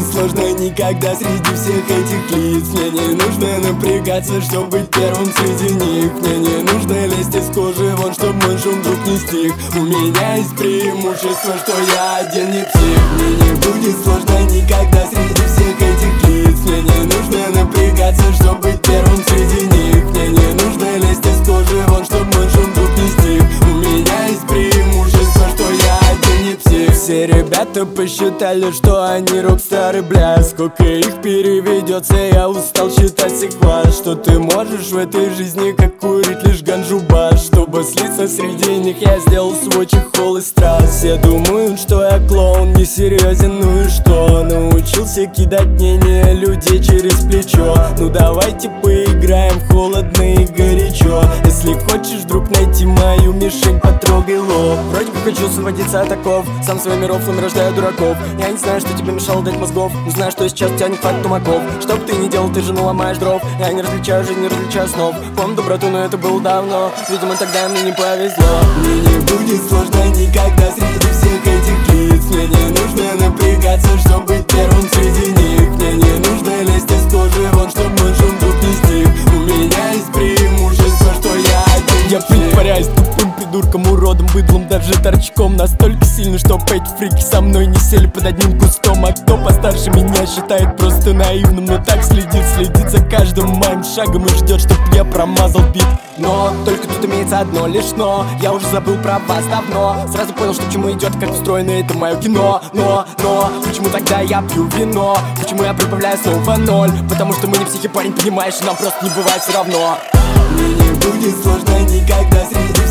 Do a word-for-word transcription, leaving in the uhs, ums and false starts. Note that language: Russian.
будет сложно никогда среди всех этих лиц. Мне не нужно напрягаться, чтобы быть первым среди них. Мне не нужно лезть из кожи вон, чтобы мой шум вдруг не стих. У меня есть преимущество, что я один не псих. Мне не будет сложно никогда среди всех этих лиц. Мне не нужно напрягаться, чтобы быть первым среди них. Мне не нужно лезть из кожи вон, чтобы мой шум вдруг не стих. У меня есть преимущество, что я один не псих. Все ребята посчитали, что они рокстары, бля. Сколько их переведется, я устал считать всех вас. Что ты можешь в этой жизни, как курить лишь ганджу баш. Чтобы слиться среди них, я сделал свой чехол из страз. Все думают, что я клоун, не серьезен, ну и что? Научился кидать мнение людей через плечо. Ну давайте поиграем холодно и горячо. Если хочешь вдруг найти мою мишень, потрогай лоб. Вроде бы хочу освободиться от оков, сам своими рофлами рождаю дураков. Я не знаю, что тебе мешало дать мозгов, но знаю, что сейчас тебя не хватит тумаков. Что бы ты ни делал, ты же наломаешь дров. Я не различаю жизнь, не различаю снов. Помню доброту, но это было давно. Видимо, тогда мне не повезло. Мне не будет сложно никогда среди всех этих лиц. Мне не нужно напрягаться, чтобы быть первым среди них. Мне не нужно лезть из кожи вон, чтобы мой шум вдруг не стих. У меня есть преимущество, что я один. Я притворяюсь тупым придурком, уродом, быдлом, даже торчком. Настолько сильно, что эти фрики со мной не сели под одним кустом. А кто постарше меня считает просто наивным, но так следит, следит за каждым моим шагом и ждет, чтоб я промазал бит. Но только тут имеется одно лишь но. Я уже забыл про вас давно. Сразу понял, что к чему идет, как устроено это мое кино. Но, но, почему тогда я пью вино? Почему я прибавляю снова ноль? Потому что мы не психи, парень, понимаешь, и нам просто не бывает все равно. Мне не будет сложно никогда среди